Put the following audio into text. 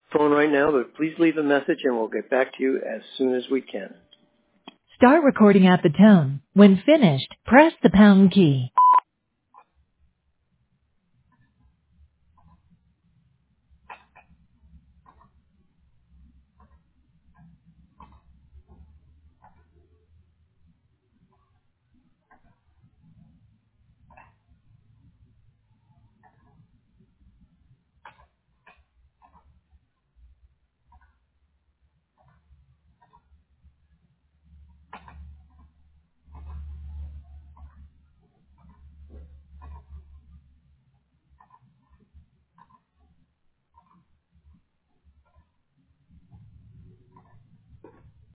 phone right now, but please leave a message and we'll get back to you as soon as we can. Start recording at the tone. When finished, press the pound key.